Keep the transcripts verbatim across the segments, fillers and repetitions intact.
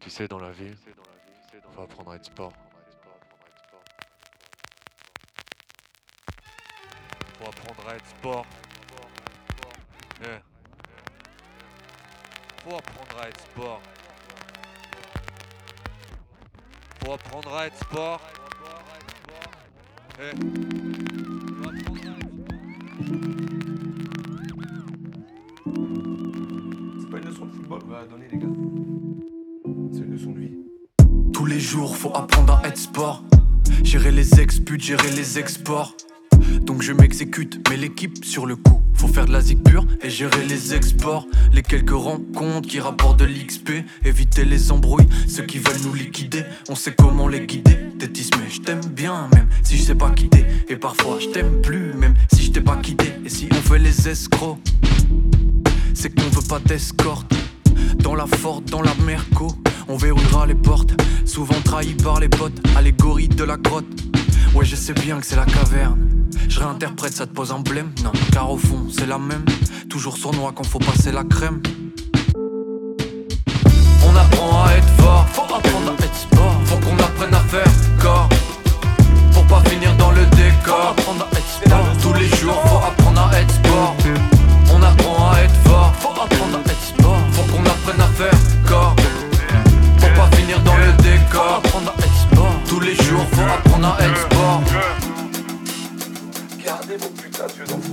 Tu sais, dans la vie, faut apprendre à être sport. Faut apprendre à être sport. Yeah. Faut apprendre à être sport. Faut apprendre à être sport. Yeah. Faut apprendre à être C'est pas une leçon de football qu'on va donner, les gars. C'est une leçon de vie. Tous les jours, faut apprendre à être sport. Gérer les exputes, gérer les exports. Donc je m'exécute, mets l'équipe sur le coup. Faut faire de la zig pure et gérer les exports. Les quelques rencontres qui rapportent de l'X P. Éviter les embrouilles, ceux qui veulent nous liquider. On sait comment les guider. Tétis, mais je t'aime bien, même si je sais pas quitter. Et parfois je t'aime plus, même si je t'ai pas quitté. Et si on fait les escrocs, c'est qu'on veut pas d'escorte. Dans la forte, dans la merco, on verrouillera les portes. Souvent trahi par les potes, allégorie de la grotte. Ouais, je sais bien que c'est la caverne. Je réinterprète, ça te pose un blême. Non, car au fond, c'est la même. Toujours sournois quand faut passer la crème. On apprend à être fort, faut apprendre à être sport. Faut qu'on apprenne à faire corps, pour pas finir dans le décor. Apprendre à être sport, tous les jours, faut apprendre à être sport. On apprend à être fort, faut apprendre à être sport. Faut qu'on apprenne à faire corps, pour pas finir dans le décor. Apprendre à être sport, tous les jours, faut apprendre à être sport. Gardez vos putains d'yeux d'enfant.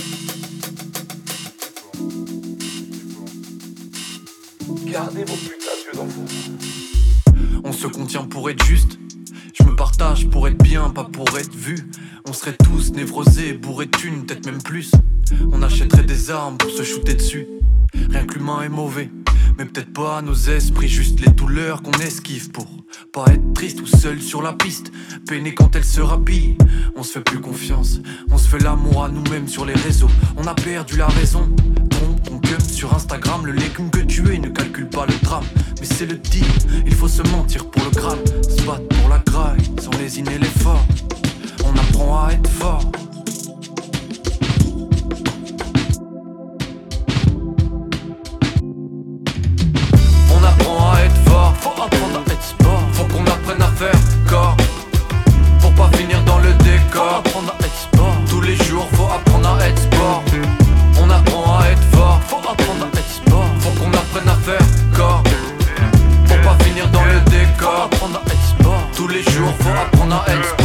Gardez vos putains d'yeux d'enfant. On se contient pour être juste. Je me partage pour être bien, pas pour être vu. On serait tous névrosés, bourrés de thunes, peut-être même plus. On achèterait des armes pour se shooter dessus. Rien que l'humain est mauvais, mais peut-être pas nos esprits. Juste les douleurs qu'on esquive pour pas être triste ou seul sur la piste. Peiner quand elle se rhabille. On se fait plus confiance, on se fait l'amour à nous-mêmes sur les réseaux. On a perdu la raison. Trompe ton cum sur Instagram. Le légume que tu es ne calcule pas le drame. Mais c'est le deal, il faut se mentir pour le gramme. Se battre pour la graille, sans lésiner l'effort. On apprend à être fort. On apprend à être fort, faut apprendre à être sport. Faut qu'on apprenne à faire corps, pour pas finir dans le décor. Apprendre à être sport, tous les jours faut apprendre à être sport. On apprend à être fort, faut apprendre à être sport. Faut qu'on apprenne à faire corps, pour pas finir dans le décor. Apprendre à être sport, tous les jours faut apprendre à être sport.